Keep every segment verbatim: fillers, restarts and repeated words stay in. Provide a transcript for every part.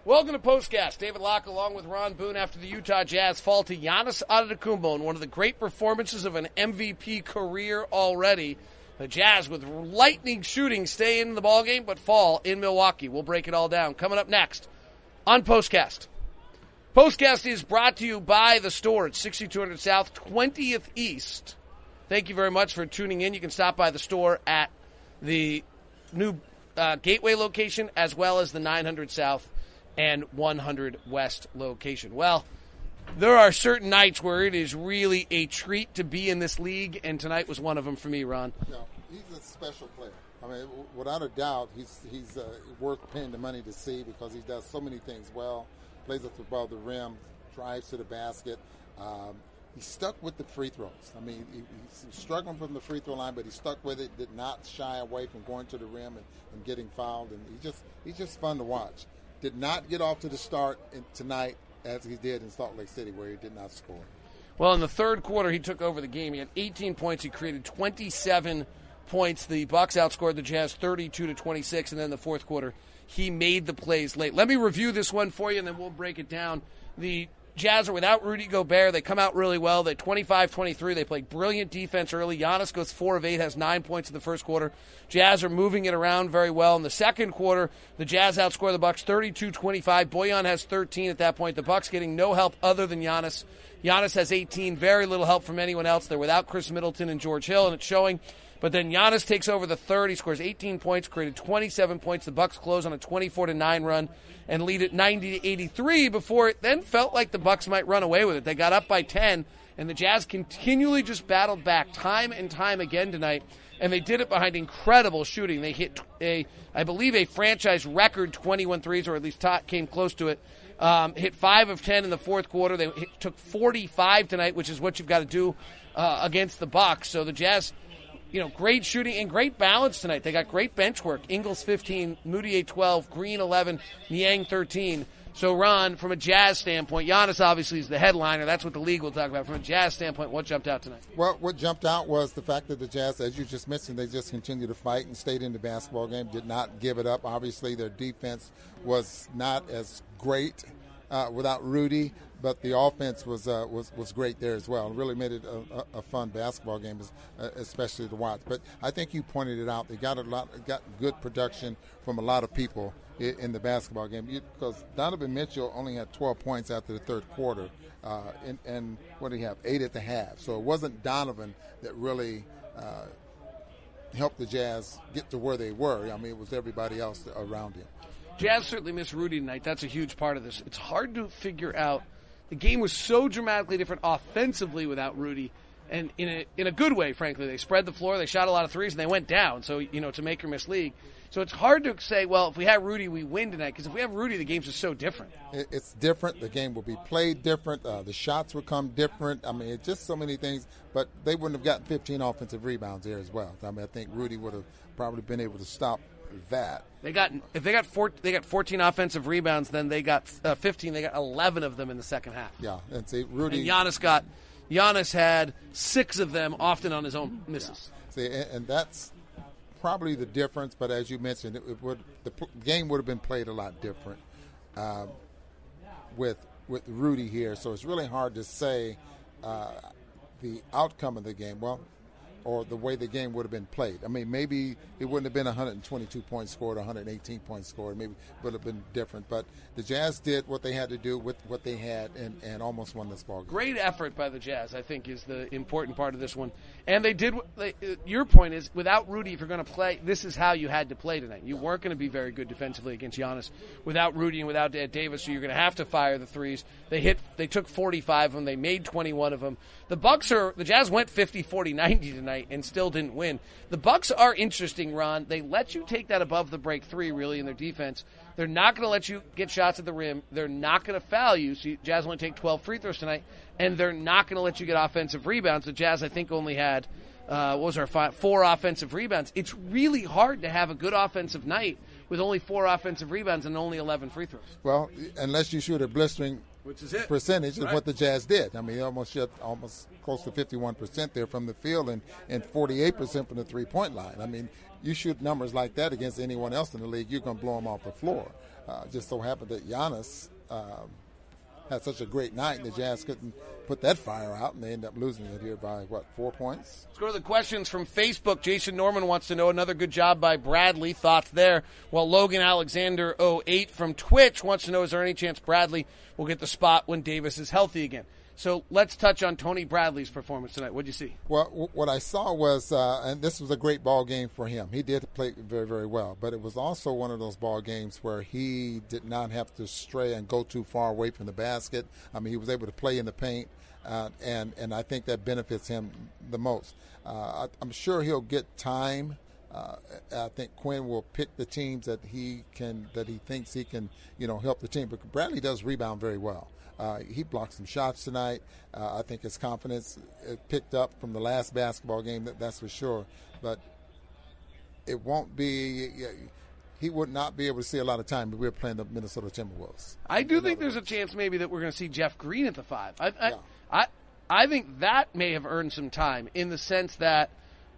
Welcome to Postcast. David Locke along with Ron Boone after the Utah Jazz fall to Giannis Antetokounmpo in one of the great performances of an M V P career already. The Jazz with lightning shooting stay in the ballgame but fall in Milwaukee. We'll break it all down. Coming up next on Postcast. Postcast is brought to you by The Store at sixty-two hundred South, twentieth East. Thank you very much for tuning in. You can stop by The Store at the new uh, Gateway location as well as the nine hundred South and one hundred West location. Well, there are certain nights where it is really a treat to be in this league, and tonight was one of them for me, Ron. Yeah, he's a special player. I mean, without a doubt, he's he's uh, worth paying the money to see because he does so many things well. Plays up above the rim, drives to the basket. Um, he's stuck with the free throws. I mean, he, he's struggling from the free throw line, but he stuck with it. Did not shy away from going to the rim and, and getting fouled. And he just he's just fun to watch. Did not get off to the start in, tonight as he did in Salt Lake City, where he did not score. Well, in the third quarter, he took over the game. He had eighteen points. He created twenty-seven points. The Bucks outscored the Jazz thirty-two to twenty-six, and then in the fourth quarter, he made the plays late. Let me review this one for you, and then we'll break it down. The Jazz are without Rudy Gobert. They come out really well. They twenty-five twenty-three. They play brilliant defense early. Giannis goes four of eight, has nine points in the first quarter. Jazz are moving it around very well. In the second quarter, the Jazz outscore the Bucks thirty-two twenty-five. Bojan has thirteen at that point. The Bucks getting no help other than Giannis. Giannis has eighteen. Very little help from anyone else. They're without Chris Middleton and George Hill, and it's showing. But then Giannis takes over the third. He scores eighteen points, created twenty-seven points. The Bucks close on a twenty-four to nine run and lead it ninety to eighty-three before it then felt like the Bucks might run away with it. They got up by ten, and the Jazz continually just battled back time and time again tonight, and they did it behind incredible shooting. They hit, a, I believe, a franchise record twenty-one threes, or at least came close to it. Um, hit five of ten in the fourth quarter. They hit, took forty-five tonight, which is what you've got to do uh, against the Bucks. So the Jazz, you know, great shooting and great balance tonight. They got great bench work. Ingles fifteen, Moutier twelve, Green eleven, Niang thirteen. So, Ron, from a Jazz standpoint, Giannis obviously is the headliner. That's what the league will talk about. From a Jazz standpoint, what jumped out tonight? Well, what jumped out was the fact that the Jazz, as you just mentioned, they just continued to fight and stayed in the basketball game, did not give it up. Obviously, their defense was not as great uh, without Rudy, but the offense was uh, was was great there as well. It really made it a, a, a fun basketball game, especially to watch. But I think you pointed it out. They got a lot, got good production from a lot of people in the basketball game, because Donovan Mitchell only had twelve points after the third quarter, uh, and, and what did he have? Eight at the half. So it wasn't Donovan that really uh, helped the Jazz get to where they were. I mean, it was everybody else around him. Jazz certainly missed Rudy tonight. That's a huge part of this. It's hard to figure out. The game was so dramatically different offensively without Rudy, and in a in a good way, frankly. They spread the floor, they shot a lot of threes, and they went down. So, you know, it's a make or miss league. So it's hard to say, well, if we have Rudy, we win tonight. Because if we have Rudy, the game's just so different. It's different. The game will be played different. Uh, the shots will come different. I mean, it's just so many things. But they wouldn't have gotten fifteen offensive rebounds there as well. I mean, I think Rudy would have probably been able to stop that. They got if they got four, they got fourteen offensive rebounds, then they got uh, fifteen. They got eleven of them in the second half. Yeah, and see, Rudy. And Giannis got Giannis had six of them, often on his own misses. Yeah. See, and, and that's probably the difference. But as you mentioned, it, it would the p- game would have been played a lot different uh, with with Rudy here. So it's really hard to say uh, the outcome of the game. Well. Or the way the game would have been played. I mean, maybe it wouldn't have been one hundred twenty-two points scored, one hundred eighteen points scored. Maybe it would have been different. But the Jazz did what they had to do with what they had and, and almost won this ball game. Great effort by the Jazz, I think, is the important part of this one. And they did what they, uh, your point is, without Rudy, if you're going to play, this is how you had to play tonight. You weren't going to be very good defensively against Giannis without Rudy and without Ed Davis, so you're going to have to fire the threes. They hit. They took forty-five of them. They made twenty-one of them. The Bucks are the Jazz went fifty forty ninety tonight and still didn't win. The Bucks are interesting, Ron. They let you take that above the break three, really, in their defense. They're not going to let you get shots at the rim. They're not going to foul you. So Jazz only take twelve free throws tonight, and they're not going to let you get offensive rebounds. The Jazz, I think, only had uh, what was our five, four offensive rebounds. It's really hard to have a good offensive night with only four offensive rebounds and only eleven free throws. Well, unless you shoot a blistering Which is it. percentage, right. is what the Jazz did. I mean, almost shot almost close to fifty-one percent there from the field and, and forty-eight percent from the three-point line. I mean, you shoot numbers like that against anyone else in the league, you're going to blow them off the floor. Uh, just so happened that Giannis um, had such a great night, and the Jazz couldn't put that fire out, and they ended up losing it here by, what, four points? Let's go to the questions from Facebook. Jason Norman wants to know, another good job by Bradley. Thoughts there? Well, Logan Alexander oh eight from Twitch wants to know, is there any chance Bradley will get the spot when Davis is healthy again? So let's touch on Tony Bradley's performance tonight. What did you see? Well, w- what I saw was, uh, and this was a great ball game for him. He did play very, very well. But it was also one of those ball games where he did not have to stray and go too far away from the basket. I mean, he was able to play in the paint, uh, and, and I think that benefits him the most. Uh, I, I'm sure he'll get time. Uh, I think Quinn will pick the teams that he can, that he thinks he can, you know, help the team. But Bradley does rebound very well. Uh, he blocked some shots tonight. Uh, I think his confidence picked up from the last basketball game, that, that's for sure. But it won't be – he would not be able to see a lot of time if we were playing the Minnesota Timberwolves. I do think there's a chance maybe that we're going to see Jeff Green at the five. I, I, Yeah. I, I think that may have earned some time in the sense that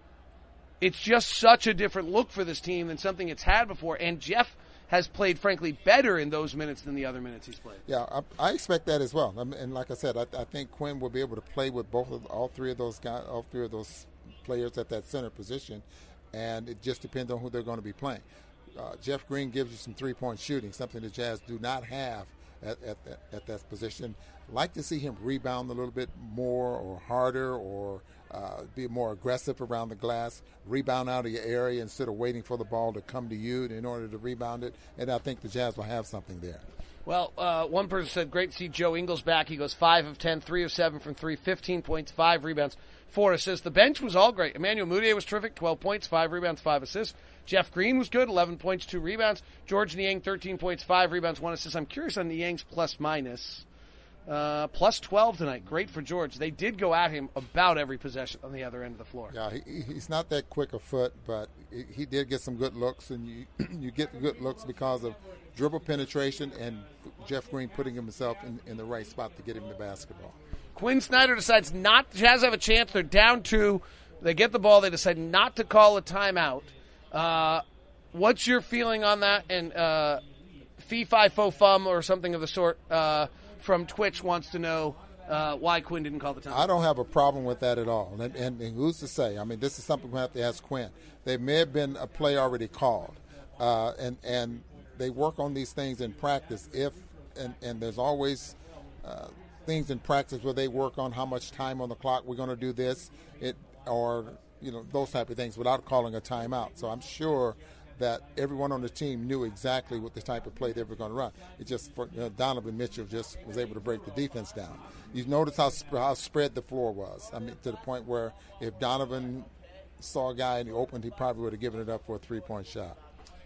it's just such a different look for this team than something it's had before. And Jeff – has played, frankly, better in those minutes than the other minutes he's played. Yeah, I, I expect that as well. I mean, and like I said, I, I think Quinn will be able to play with both of all three of those guys, all three of those players at that center position, and it just depends on who they're going to be playing. Uh, Jeff Green gives you some three-point shooting, something the Jazz do not have at, at, at, at that position. Like to see him rebound a little bit more or harder, or uh, be more aggressive around the glass, rebound out of your area instead of waiting for the ball to come to you in order to rebound it. And I think the Jazz will have something there. Well, uh, one person said, great to see Joe Ingles back. He goes five of ten, three of seven from three, fifteen points, five rebounds, four assists. The bench was all great. Emmanuel Mudiay was terrific, twelve points, five rebounds, five assists. Jeff Green was good, eleven points, two rebounds. George Niang, thirteen points, five rebounds, one assist. I'm curious on Niang's plus-minus. Uh, plus twelve tonight. Great for George. They did go at him about every possession on the other end of the floor. Yeah, he, he's not that quick a foot, but he, he did get some good looks, and you you get the good looks because of dribble penetration and Jeff Green putting himself in, in the right spot to get him the basketball. Quinn Snyder decides not – Jazz have a chance. They're down two. They get the ball. They decide not to call a timeout. Uh, what's your feeling on that? And uh, Fee Fi Fo Fum or something of the sort uh, from Twitch wants to know uh, why Quinn didn't call the timeout. I don't have a problem with that at all. And, and, and who's to say? I mean, this is something we have to ask Quinn. There may have been a play already called, uh, and and they work on these things in practice. If and, and there's always uh, things in practice where they work on how much time on the clock we're going to do this, it or you know those type of things without calling a timeout. So I'm sure that everyone on the team knew exactly what the type of play they were going to run. It just for, you know, Donovan Mitchell just was able to break the defense down. You notice how how spread the floor was. I mean, to the point where if Donovan saw a guy and he opened, he probably would have given it up for a three-point shot.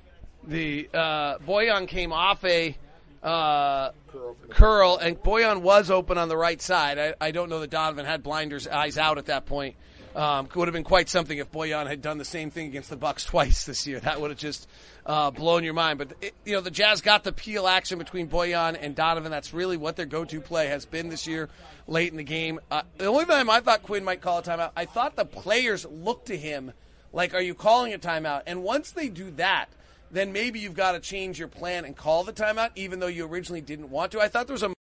The uh, Bojan came off a uh, curl, curl, and Bojan was open on the right side. I, I don't know that Donovan had blinders eyes out at that point. Um, would have been quite something if Bojan had done the same thing against the Bucks twice this year. That would have just uh, blown your mind. But it, you know, the Jazz got the peel action between Bojan and Donovan. That's really what their go-to play has been this year, late in the game. Uh, the only time I thought Quinn might call a timeout, I thought the players looked to him like, "Are you calling a timeout?" And once they do that, then maybe you've got to change your plan and call the timeout, even though you originally didn't want to. I thought there was a